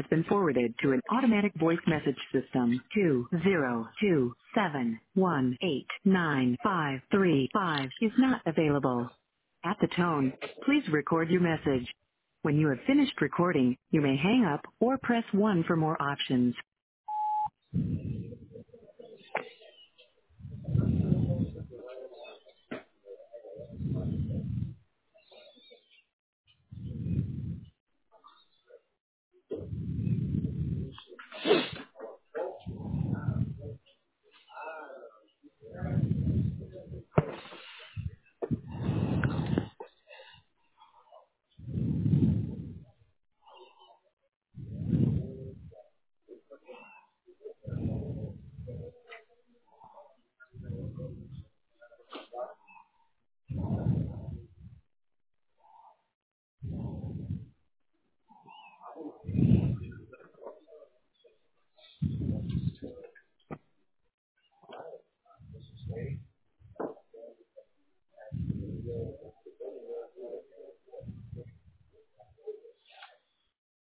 been forwarded to an automatic voice message system. 20271895535 is not available. At the tone, please record your message. When you have finished recording, you may hang up or press 1 for more options.